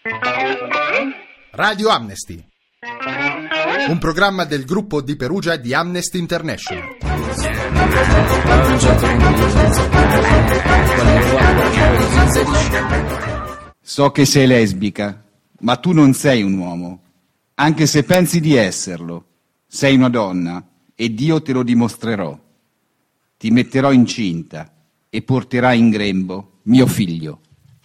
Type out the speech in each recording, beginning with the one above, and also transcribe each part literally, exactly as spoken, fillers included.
Radio Amnesty, un programma del gruppo di Perugia di Amnesty International. So che sei lesbica, ma tu non sei un uomo, anche se pensi di esserlo. Sei una donna e Dio te lo dimostrerò. Ti metterò incinta e porterai in grembo mio figlio.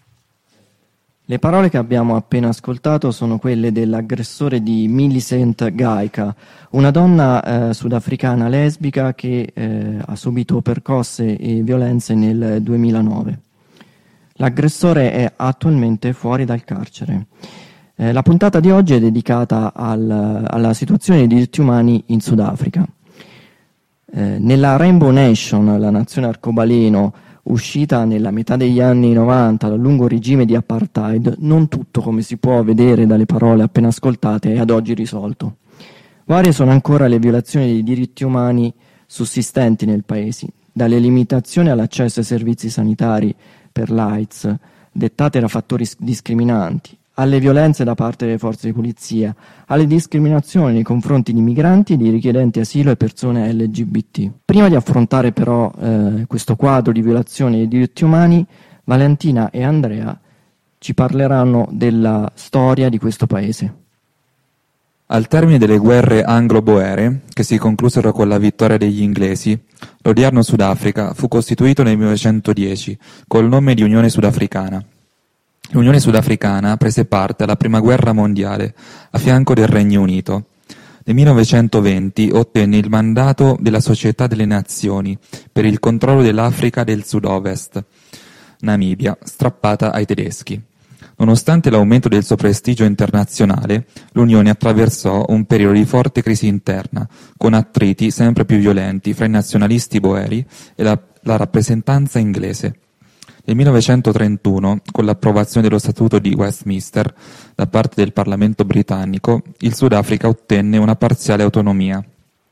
Le parole che abbiamo appena ascoltato sono quelle dell'aggressore di Millicent Gaika, una donna eh, sudafricana lesbica che eh, ha subito percosse e violenze nel duemilanove. L'aggressore è attualmente fuori dal carcere. Eh, la puntata di oggi è dedicata al, alla situazione dei diritti umani in Sudafrica. Eh, nella Rainbow Nation, la nazione arcobaleno, uscita nella metà degli anni novanta dal lungo regime di apartheid, non tutto, come si può vedere dalle parole appena ascoltate, è ad oggi risolto. Varie sono ancora le violazioni dei diritti umani sussistenti nel paese, dalle limitazioni all'accesso ai servizi sanitari per l'AIDS, dettate da fattori discriminanti, alle violenze da parte delle forze di polizia, alle discriminazioni nei confronti di migranti, di richiedenti asilo e persone L G B T. Prima di affrontare però eh, questo quadro di violazioni dei diritti umani, Valentina e Andrea ci parleranno della storia di questo paese. Al termine delle guerre anglo-boere, che si conclusero con la vittoria degli inglesi, l'odierno Sudafrica fu costituito nel millenovecentodieci col nome di Unione Sudafricana. L'Unione Sudafricana prese parte alla Prima Guerra Mondiale a fianco del Regno Unito. Nel millenovecentoventi ottenne il mandato della Società delle Nazioni per il controllo dell'Africa del Sud-Ovest, Namibia, strappata ai tedeschi. Nonostante l'aumento del suo prestigio internazionale, l'Unione attraversò un periodo di forte crisi interna, con attriti sempre più violenti fra i nazionalisti boeri e la, la rappresentanza inglese. Nel millenovecentotrentuno, con l'approvazione dello Statuto di Westminster da parte del Parlamento britannico, il Sudafrica ottenne una parziale autonomia.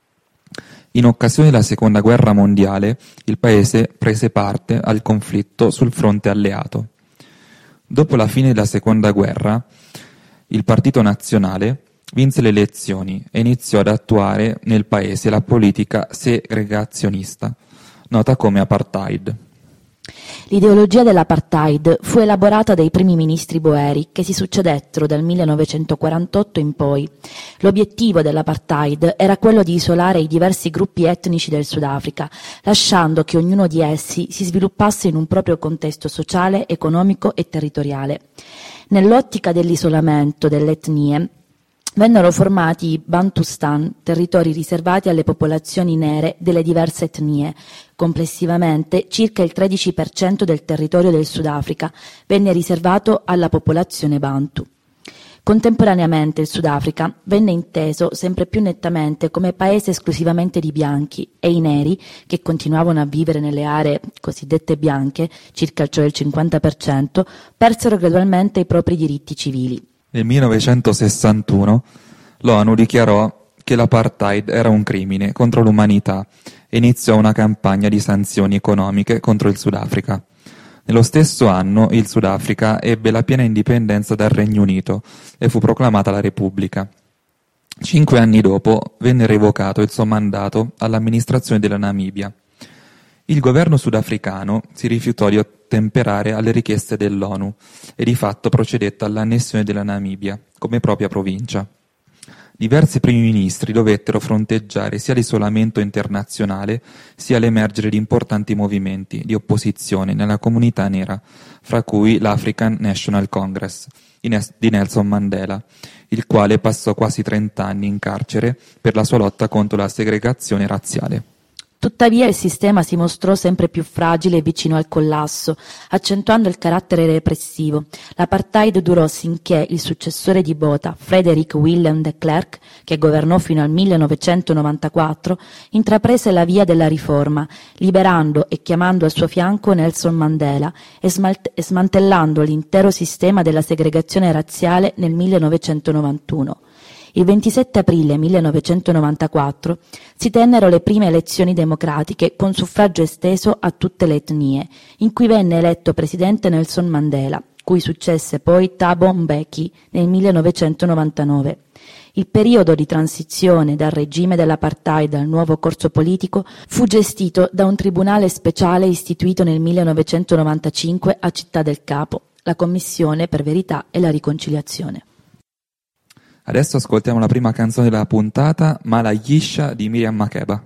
In occasione della Seconda Guerra Mondiale, il paese prese parte al conflitto sul fronte alleato. Dopo la fine della Seconda Guerra, il Partito Nazionale vinse le elezioni e iniziò ad attuare nel paese la politica segregazionista, nota come apartheid. L'ideologia dell'apartheid fu elaborata dai primi ministri boeri che si succedettero dal millenovecentoquarantotto in poi. L'obiettivo dell'apartheid era quello di isolare i diversi gruppi etnici del Sudafrica, lasciando che ognuno di essi si sviluppasse in un proprio contesto sociale, economico e territoriale. Nell'ottica dell'isolamento delle etnie, vennero formati i Bantustan, territori riservati alle popolazioni nere delle diverse etnie. Complessivamente, circa il tredici per cento del territorio del Sudafrica venne riservato alla popolazione Bantu. Contemporaneamente il Sudafrica venne inteso sempre più nettamente come paese esclusivamente di bianchi e i neri, che continuavano a vivere nelle aree cosiddette bianche, circa cioè il cinquanta per cento, persero gradualmente i propri diritti civili. Nel millenovecentosessantuno l'ONU dichiarò che l'apartheid era un crimine contro l'umanità e iniziò una campagna di sanzioni economiche contro il Sudafrica. Nello stesso anno il Sudafrica ebbe la piena indipendenza dal Regno Unito e fu proclamata la Repubblica. Cinque anni dopo venne revocato il suo mandato all'amministrazione della Namibia. Il governo sudafricano si rifiutò di ottemperare alle richieste dell'ONU e di fatto procedette all'annessione della Namibia come propria provincia. Diversi primi ministri dovettero fronteggiare sia l'isolamento internazionale sia l'emergere di importanti movimenti di opposizione nella comunità nera, fra cui l'African National Congress di Nelson Mandela, il quale passò quasi trent'anni in carcere per la sua lotta contro la segregazione razziale. Tuttavia il sistema si mostrò sempre più fragile e vicino al collasso, accentuando il carattere repressivo. L'apartheid durò sinché il successore di Botha, Frederick Willem de Klerk, che governò fino al millenovecentonovantaquattro, intraprese la via della riforma, liberando e chiamando al suo fianco Nelson Mandela e, smalt- e smantellando l'intero sistema della segregazione razziale nel millenovecentonovantuno. Il ventisette aprile millenovecentonovantaquattro si tennero le prime elezioni democratiche con suffragio esteso a tutte le etnie, in cui venne eletto presidente Nelson Mandela, cui successe poi Thabo Mbeki nel millenovecentonovantanove. Il periodo di transizione dal regime dell'apartheid al nuovo corso politico fu gestito da un tribunale speciale istituito nel millenovecentonovantacinque a Città del Capo, la Commissione per Verità e la Riconciliazione. Adesso ascoltiamo la prima canzone della puntata, Mala Yisha di Miriam Makeba.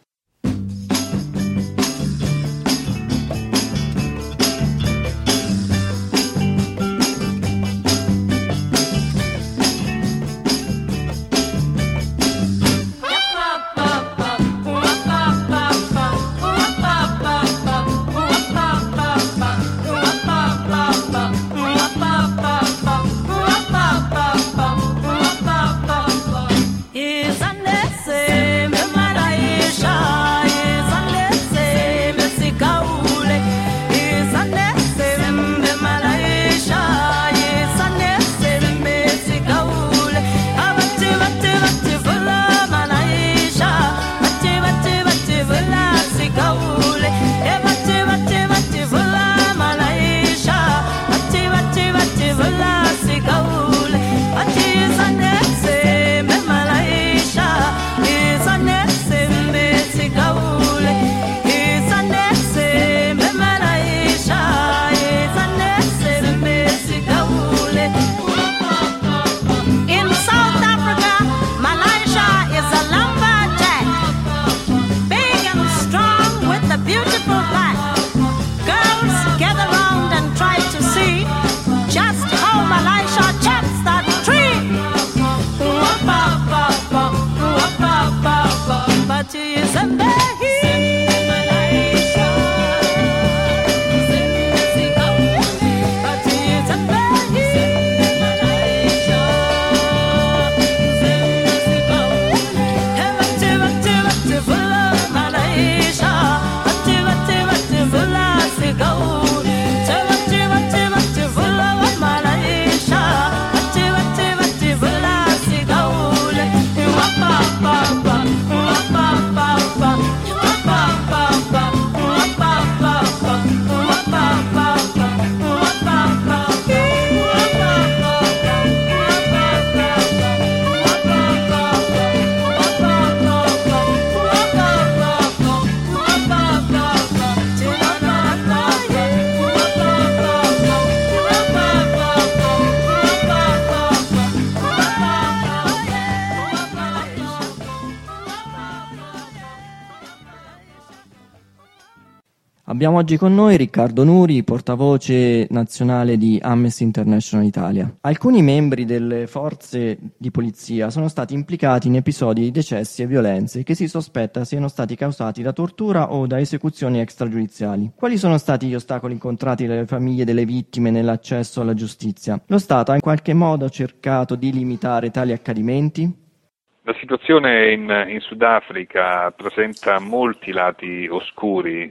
Abbiamo oggi con noi Riccardo Nuri, portavoce nazionale di Amnesty International Italia. Alcuni membri delle forze di polizia sono stati implicati in episodi di decessi e violenze che si sospetta siano stati causati da tortura o da esecuzioni extragiudiziali. Quali sono stati gli ostacoli incontrati dalle famiglie delle vittime nell'accesso alla giustizia? Lo Stato ha in qualche modo cercato di limitare tali accadimenti? La situazione in, in Sudafrica presenta molti lati oscuri.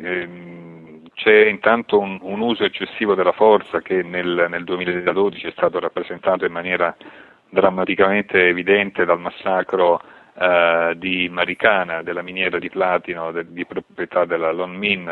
C'è intanto un, un uso eccessivo della forza che nel, nel duemiladodici è stato rappresentato in maniera drammaticamente evidente dal massacro eh, di Marikana, della miniera di platino de, di proprietà della Lonmin,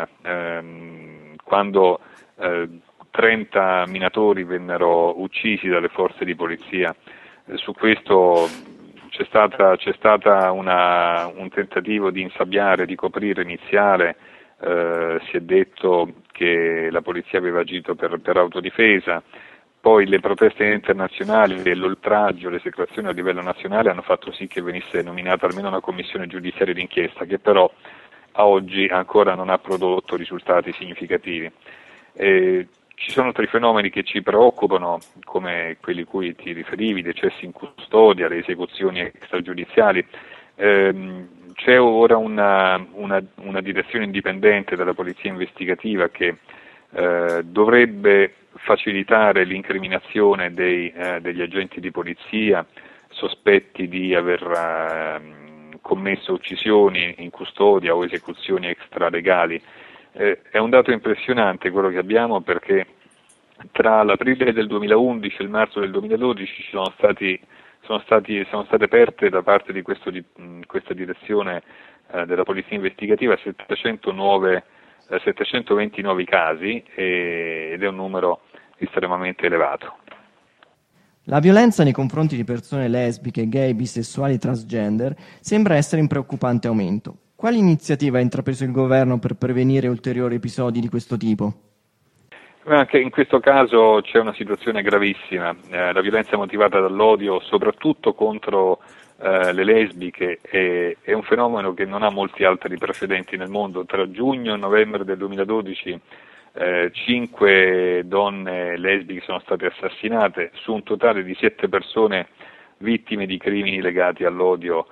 ehm, quando eh, trenta minatori vennero uccisi dalle forze di polizia. Eh, su questo C'è stata, c'è stata una, un tentativo di insabbiare, di coprire iniziale, eh, si è detto che la polizia aveva agito per, per autodifesa, poi le proteste internazionali e l'oltraggio, l'esecrazione a livello nazionale hanno fatto sì che venisse nominata almeno una commissione giudiziaria d'inchiesta, che però a oggi ancora non ha prodotto risultati significativi. E, Ci sono altri fenomeni che ci preoccupano, come quelli cui ti riferivi, i decessi in custodia, le esecuzioni extragiudiziali. Ehm, c'è ora una, una, una direzione indipendente della polizia investigativa che eh, dovrebbe facilitare l'incriminazione dei, eh, degli agenti di polizia sospetti di aver eh, commesso uccisioni in custodia o esecuzioni extralegali. Eh, è un dato impressionante quello che abbiamo, perché tra l'aprile del duemilaundici e il marzo del duemiladodici ci sono stati, sono stati, sono state aperte da parte di, questo, di questa direzione eh, della polizia investigativa settecentoventinove casi e, ed è un numero estremamente elevato. La violenza nei confronti di persone lesbiche, gay, bisessuali e transgender sembra essere in preoccupante aumento. Quali iniziative ha intrapreso il governo per prevenire ulteriori episodi di questo tipo? Anche in questo caso c'è una situazione gravissima, eh, la violenza motivata dall'odio soprattutto contro eh, le lesbiche è, è un fenomeno che non ha molti altri precedenti nel mondo. Tra giugno e novembre del duemiladodici eh, cinque donne lesbiche sono state assassinate su un totale di sette persone vittime di crimini legati all'odio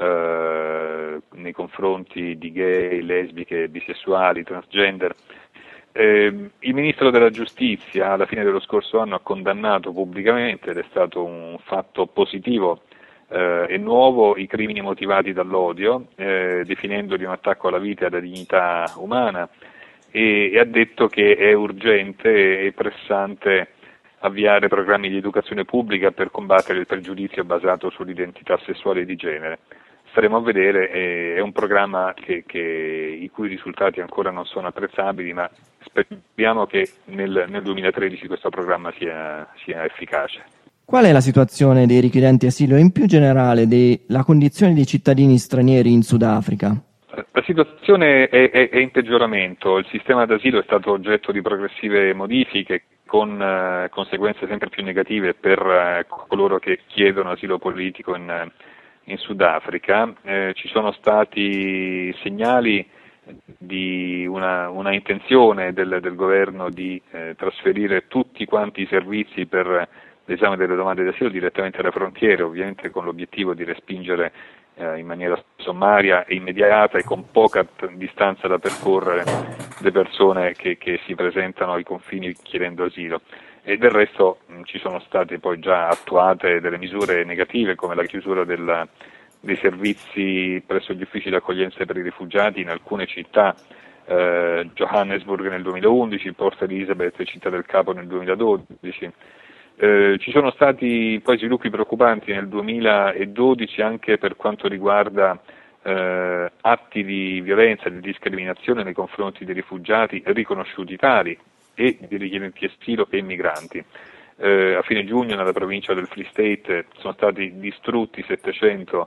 eh, nei confronti di gay, lesbiche, bisessuali, transgender. Eh, il Ministro della Giustizia alla fine dello scorso anno ha condannato pubblicamente, ed è stato un fatto positivo eh, e nuovo, i crimini motivati dall'odio, eh, definendoli un attacco alla vita e alla dignità umana, e, e ha detto che è urgente e pressante avviare programmi di educazione pubblica per combattere il pregiudizio basato sull'identità sessuale e di genere. Staremo a vedere, è un programma che, che, i cui risultati ancora non sono apprezzabili, ma speriamo che nel, nel duemilatredici questo programma sia, sia efficace. Qual è la situazione dei richiedenti asilo e in più generale la condizione dei cittadini stranieri in Sudafrica? La situazione è, è, è in peggioramento, il sistema d'asilo è stato oggetto di progressive modifiche con eh, conseguenze sempre più negative per eh, coloro che chiedono asilo politico in in Sudafrica. Eh, ci sono stati segnali di una, una intenzione del, del governo di eh, trasferire tutti quanti i servizi per l'esame delle domande d'asilo direttamente alle frontiere, ovviamente con l'obiettivo di respingere eh, in maniera sommaria e immediata e con poca t- distanza da percorrere le persone che, che si presentano ai confini chiedendo asilo. E del resto mh, ci sono state poi già attuate delle misure negative come la chiusura della, dei servizi presso gli uffici di accoglienza per i rifugiati in alcune città, eh, Johannesburg nel duemilaundici, Port Elizabeth e Città del Capo nel duemiladodici. Eh, ci sono stati poi sviluppi preoccupanti nel duemiladodici anche per quanto riguarda eh, atti di violenza e di discriminazione nei confronti dei rifugiati riconosciuti tali e di richiedenti asilo e migranti. Eh, a fine giugno nella provincia del Free State sono stati distrutti settecento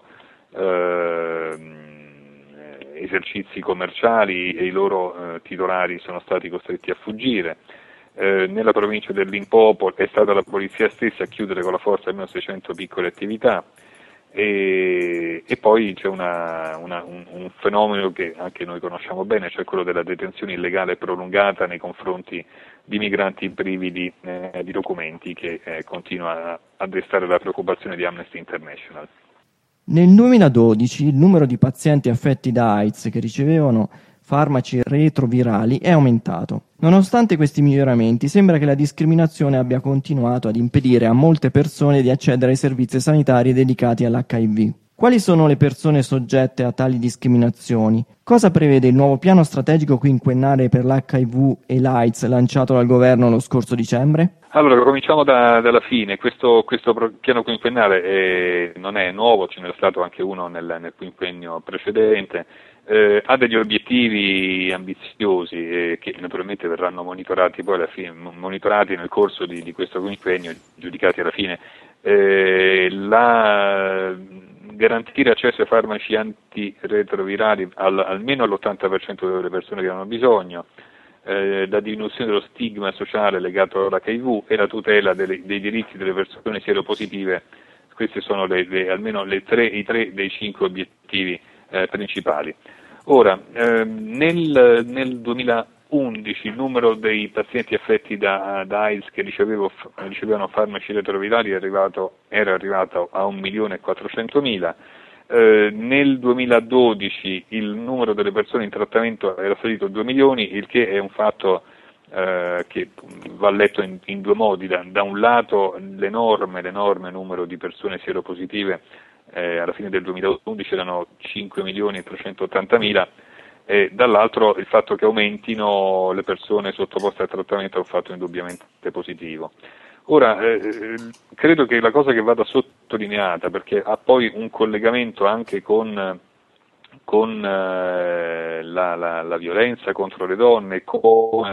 eh, esercizi commerciali e i loro eh, titolari sono stati costretti a fuggire. Eh, nella provincia del Limpopo è stata la polizia stessa a chiudere con la forza almeno seicento piccole attività. E, e poi c'è una, una, un, un fenomeno che anche noi conosciamo bene, cioè quello della detenzione illegale prolungata nei confronti di migranti privi di, eh, di documenti, che eh, continua a, a destare la preoccupazione di Amnesty International. Nel duemiladodici il numero di pazienti affetti da AIDS che ricevevano farmaci retrovirali è aumentato. Nonostante questi miglioramenti, sembra che la discriminazione abbia continuato ad impedire a molte persone di accedere ai servizi sanitari dedicati all'H I V. Quali sono le persone soggette a tali discriminazioni? Cosa prevede il nuovo piano strategico quinquennale per l'H I V e l'AIDS lanciato dal governo lo scorso dicembre? Allora, cominciamo da, dalla fine. Questo, questo piano quinquennale è, non è nuovo, ce n'era stato anche uno nel, nel quinquennio precedente. Eh, ha degli obiettivi ambiziosi eh, che naturalmente verranno monitorati poi alla fine, monitorati nel corso di, di questo quinquennio, giudicati alla fine. Eh, la, garantire accesso ai farmaci antiretrovirali al, almeno all'ottanta per cento delle persone che hanno bisogno, eh, la diminuzione dello stigma sociale legato all'H I V e la tutela delle, dei diritti delle persone sieropositive. Questi sono le, le, almeno le tre, i tre dei cinque obiettivi eh, principali. Ora, ehm, nel, nel duemilaundici il numero dei pazienti affetti da, da AIDS che ricevevo, ricevevano farmaci retrovirali è arrivato, era arrivato a un milione e quattrocentomila. Eh, nel duemiladodici il numero delle persone in trattamento era salito a due milioni, il che è un fatto eh, che va letto in, in due modi. Da, da un lato l'enorme, l'enorme numero di persone sieropositive. Eh, alla fine del duemilaundici erano cinque milioni e trecentottantamila, e dall'altro il fatto che aumentino le persone sottoposte a trattamento è un fatto indubbiamente positivo. Ora, eh, credo che la cosa che vada sottolineata, perché ha poi un collegamento anche con, con eh, la, la, la violenza contro le donne, con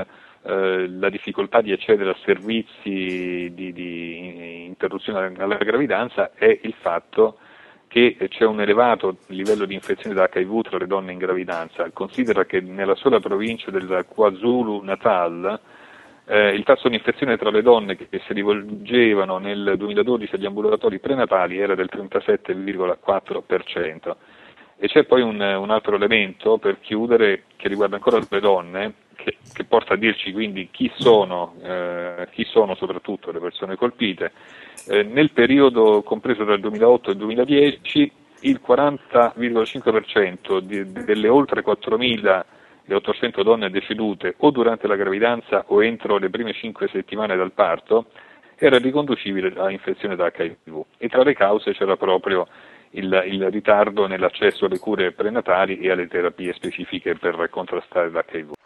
eh, la difficoltà di accedere a servizi di, di interruzione alla gravidanza è il fatto che c'è un elevato livello di infezione da acca i vu tra le donne in gravidanza. Considera che nella sola provincia del KwaZulu-Natal eh, il tasso di infezione tra le donne che si rivolgevano nel duemiladodici agli ambulatori prenatali era del trentasette virgola quattro per cento. E c'è poi un, un altro elemento, per chiudere, che riguarda ancora le donne, che, che porta a dirci quindi chi sono, eh, chi sono soprattutto le persone colpite. Eh, nel periodo compreso tra il duemilaotto e il duemiladieci il quaranta virgola cinque per cento di, delle oltre quattromilaottocento donne decedute o durante la gravidanza o entro le prime cinque settimane dal parto era riconducibile a infezione da acca i vu, e tra le cause c'era proprio il, il ritardo nell'accesso alle cure prenatali e alle terapie specifiche per contrastare l'acca i vu.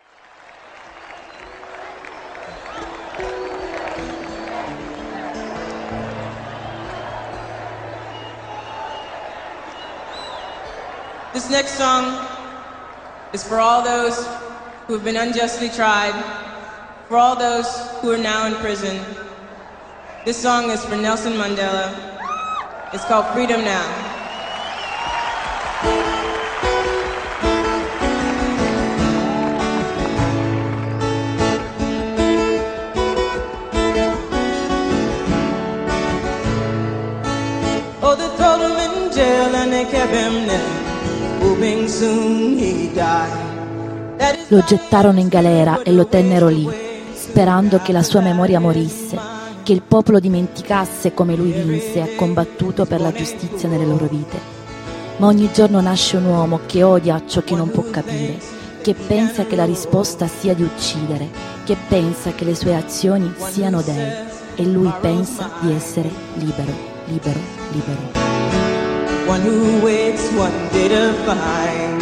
This next song is for all those who have been unjustly tried, for all those who are now in prison. This song is for Nelson Mandela. It's called Freedom Now. Oh, they throw him in jail and they kept him there. Lo gettarono in galera e lo tennero lì, sperando che la sua memoria morisse, che il popolo dimenticasse come lui vinse e ha combattuto per la giustizia nelle loro vite. Ma ogni giorno nasce un uomo che odia ciò che non può capire, che pensa che la risposta sia di uccidere, che pensa che le sue azioni siano dei, e lui pensa di essere libero, libero, libero. One who waits one day to find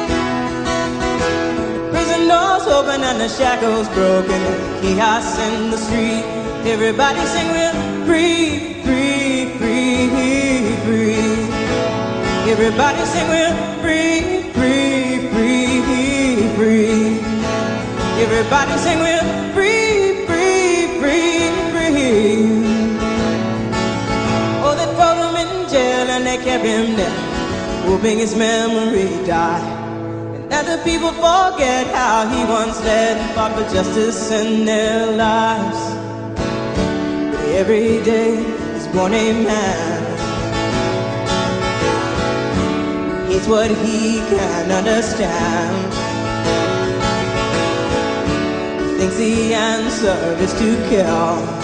prison doors open and the shackles broken, chaos in the street. Everybody sing we're free, free, free, free. Everybody sing we're free, free, free, free. Everybody sing we're free, free, free, free. Oh, they throw him in jail and they kept him there, hoping his memory died, and that the people forget how he once led and fought for justice in their lives. But every day is born a man who hates what he can't understand. He thinks the answer is to kill,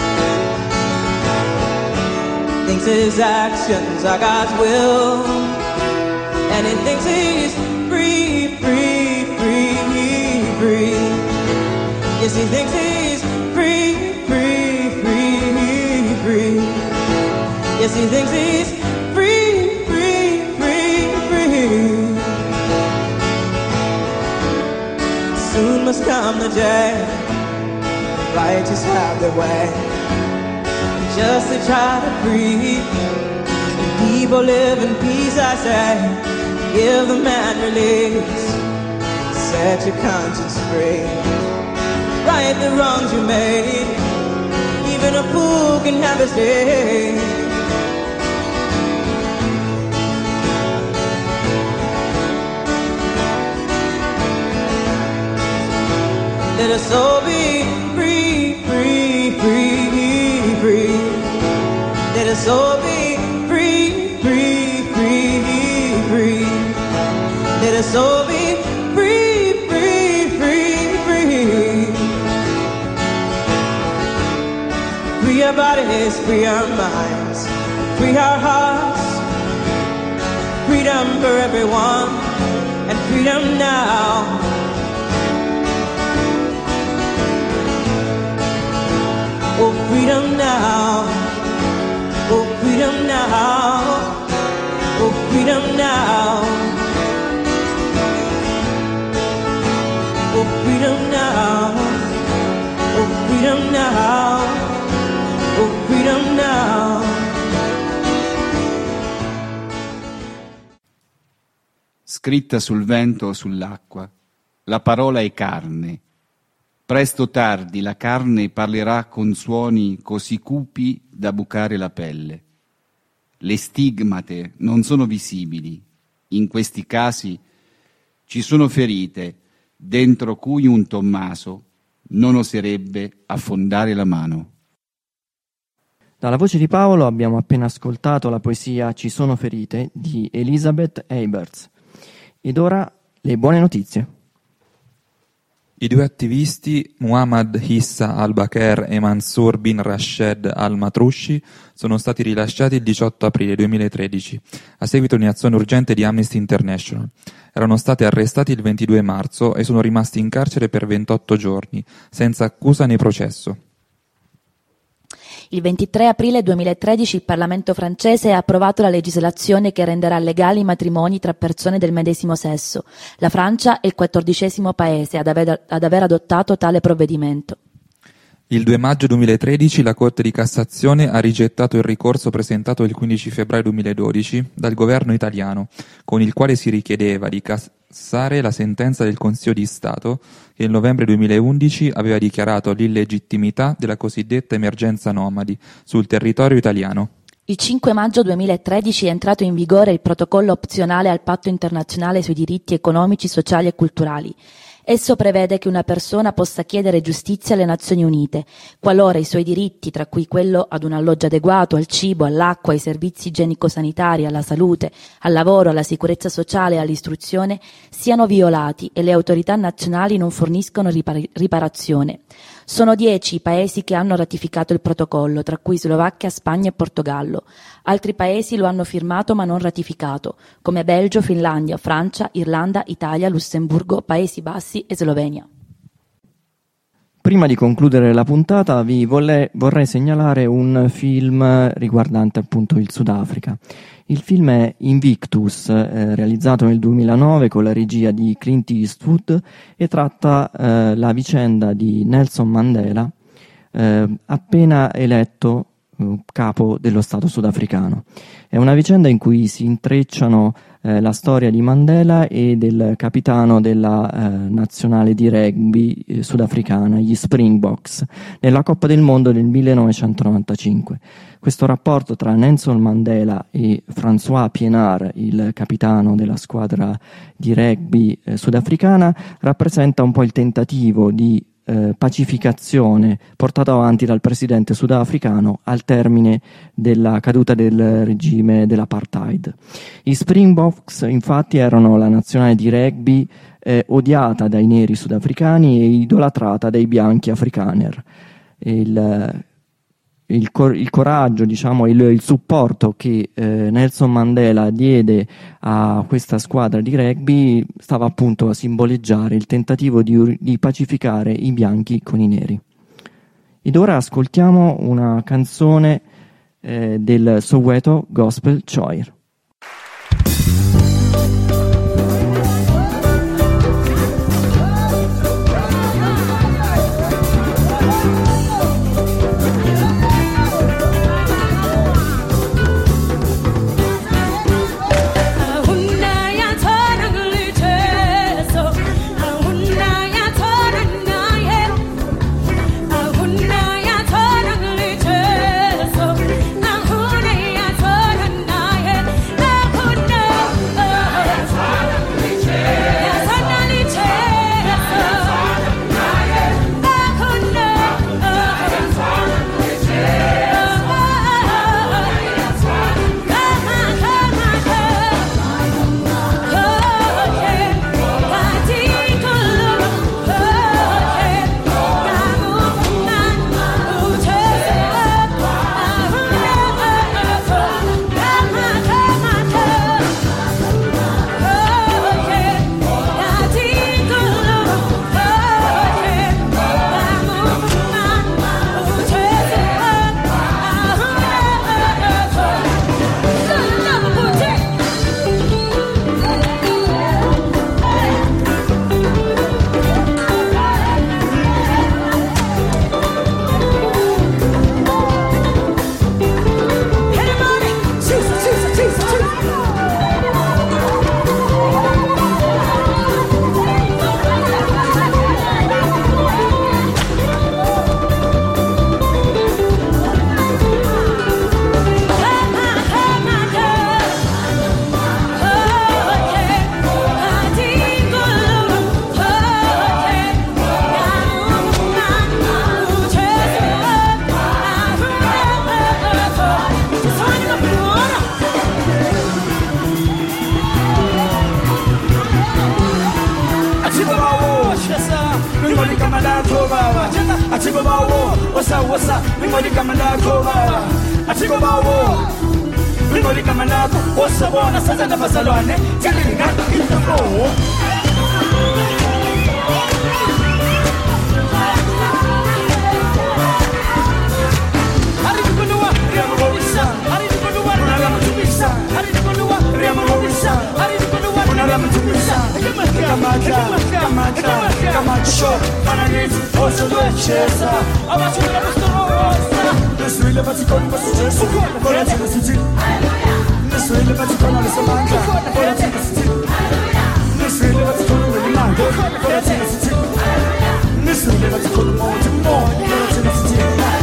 thinks his actions are God's will, and he thinks he's free, free, free, free. Yes, he thinks he's free, free, free, free. Yes, he thinks he's free, free, free, free. Soon must come the day the righteous have their way, just to try to free people live in peace. I say, give the man release, set your conscience free, right the wrongs you made. Even a fool can have his day. Let us all be free, free, free, free. Let us all be free, free, free, free. Let us all be free, free, free, free. Free our bodies, free our minds, free our hearts. Freedom for everyone, and freedom now. Oh, freedom now. Oh, freedom now. Oh, freedom now. Oh, freedom now. Oh, freedom now. Oh, freedom now. Scritta sul vento o sull'acqua, la parola è carne. Presto o tardi la carne parlerà con suoni così cupi da bucare la pelle. Le stigmate non sono visibili. In questi casi ci sono ferite dentro cui un Tommaso non oserebbe affondare la mano. Dalla voce di Paolo abbiamo appena ascoltato la poesia Ci sono ferite di Elizabeth Eberts. Ed ora le buone notizie. I due attivisti, Muhammad Issa al-Bakr e Mansour bin Rashed al-Matrushi, sono stati rilasciati il diciotto aprile duemilatredici, a seguito di un'azione urgente di Amnesty International. Erano stati arrestati il ventidue marzo e sono rimasti in carcere per ventotto giorni, senza accusa né processo. Il ventitré aprile duemilatredici il Parlamento francese ha approvato la legislazione che renderà legali i matrimoni tra persone del medesimo sesso. La Francia è il quattordicesimo paese ad aver, ad aver adottato tale provvedimento. Il due maggio duemilatredici la Corte di Cassazione ha rigettato il ricorso presentato il quindici febbraio duemiladodici dal governo italiano, con il quale si richiedeva di cassare la sentenza del Consiglio di Stato che nel novembre duemilaundici aveva dichiarato l'illegittimità della cosiddetta emergenza nomadi sul territorio italiano. Il cinque maggio duemilatredici è entrato in vigore il protocollo opzionale al Patto internazionale sui diritti economici, sociali e culturali. Esso prevede che una persona possa chiedere giustizia alle Nazioni Unite, qualora i suoi diritti, tra cui quello ad un alloggio adeguato, al cibo, all'acqua, ai servizi igienico-sanitari, alla salute, al lavoro, alla sicurezza sociale e all'istruzione, siano violati e le autorità nazionali non forniscono ripar- riparazione. Sono dieci i paesi che hanno ratificato il protocollo, tra cui Slovacchia, Spagna e Portogallo. Altri paesi lo hanno firmato ma non ratificato, come Belgio, Finlandia, Francia, Irlanda, Italia, Lussemburgo, Paesi Bassi e Slovenia. Prima di concludere la puntata vi volle, vorrei segnalare un film riguardante appunto il Sudafrica. Il film è Invictus, eh, realizzato nel duemilanove con la regia di Clint Eastwood e tratta eh, la vicenda di Nelson Mandela, eh, appena eletto eh, capo dello Stato sudafricano. È una vicenda in cui si intrecciano eh, la storia di Mandela e del capitano della eh, nazionale di rugby eh, sudafricana, gli Springboks, nella Coppa del Mondo del millenovecentonovantacinque. Questo rapporto tra Nelson Mandela e François Pienaar, il capitano della squadra di rugby eh, sudafricana, rappresenta un po' il tentativo di eh, pacificazione portato avanti dal presidente sudafricano al termine della caduta del regime dell'apartheid. I Springboks infatti erano la nazionale di rugby eh, odiata dai neri sudafricani e idolatrata dai bianchi afrikaner. Il, Il, cor- il coraggio, diciamo, il, il supporto che eh, Nelson Mandela diede a questa squadra di rugby stava appunto a simboleggiare il tentativo di, di pacificare i bianchi con i neri. Ed ora ascoltiamo una canzone eh, del Soweto Gospel Choir. Yeah. Atigo bawo, wasa wasa, mingoli kama nako ba. Atigo bawo, mingoli kama nako, wasa bona sasa na fasalone, tell you not in the floor. Hari dikunduwa, riamo robisa, hari dikunduwa, riamo tubisa, hari dikunduwa, riamo robisa, hari dikunduwa, riamo tubisa. Kamata, kamata, kamata show, pananiti, oso dolcezza. Avanti la nostra nessuno va con un passo gesso, ora c'è la siti. Nessuno va con la sua manca, ora c'è la siti. Nessuno va con un manca, ora c'è la siti. Nessuno va con un monte, ora c'è la siti.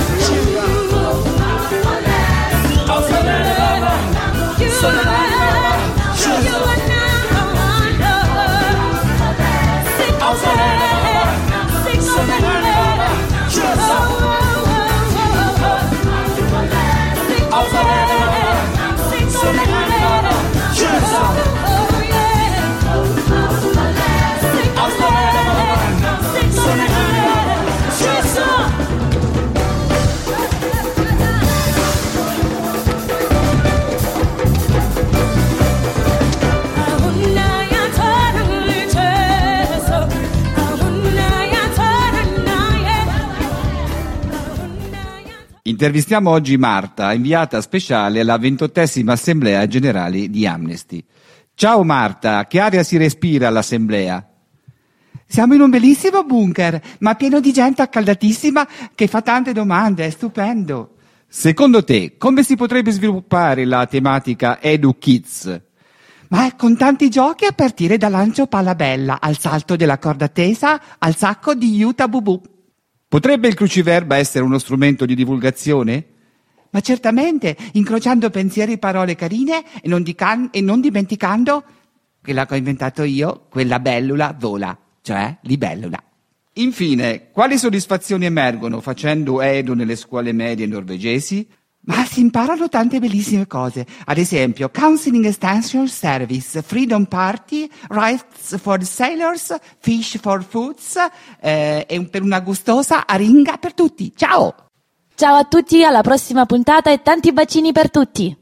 Intervistiamo oggi Marta, inviata speciale alla ventottesima Assemblea Generale di Amnesty. Ciao Marta, che aria si respira all'Assemblea? Siamo in un bellissimo bunker, ma pieno di gente accaldatissima che fa tante domande, è stupendo. Secondo te, come si potrebbe sviluppare la tematica Edu Kids? Ma con tanti giochi a partire dal lancio palla bella, al salto della corda tesa, al sacco di Yuta Bubu. Potrebbe il cruciverba essere uno strumento di divulgazione? Ma certamente, incrociando pensieri e parole carine e non, dican- e non dimenticando quella che ho inventato io, quella bellula vola, cioè libellula. Infine, quali soddisfazioni emergono facendo Edu nelle scuole medie norvegesi? Ma si imparano tante bellissime cose, ad esempio Counseling Extension Service, Freedom Party, Rights for the Sailors, Fish for Foods eh, e per una gustosa aringa per tutti. Ciao! Ciao a tutti, alla prossima puntata e tanti bacini per tutti!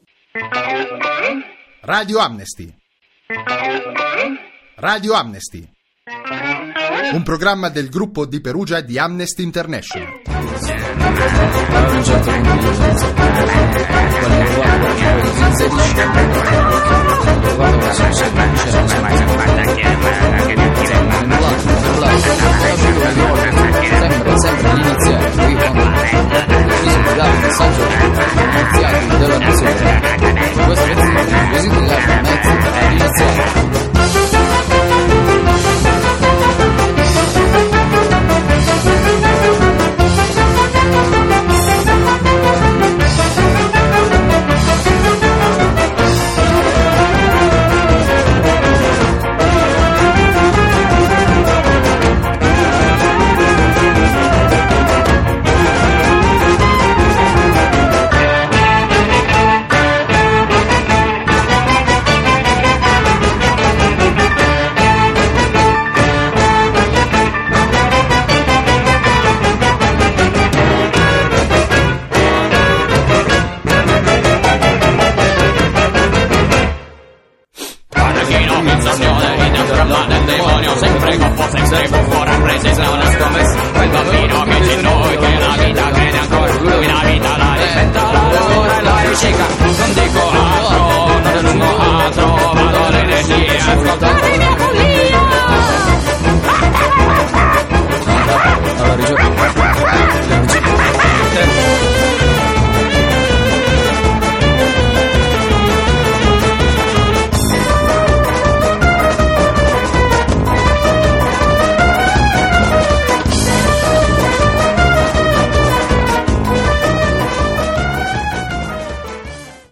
Radio Amnesty. Radio Amnesty. Un programma del gruppo di Perugia di Amnesty International. Sempre, sempre l'iniziale, qui quando bisogna dare il messaggio iniziale della nazione. Questo è il quesito di dare il mezzo all'iniziale. Sempre con sempre fuori prese, una scommessa.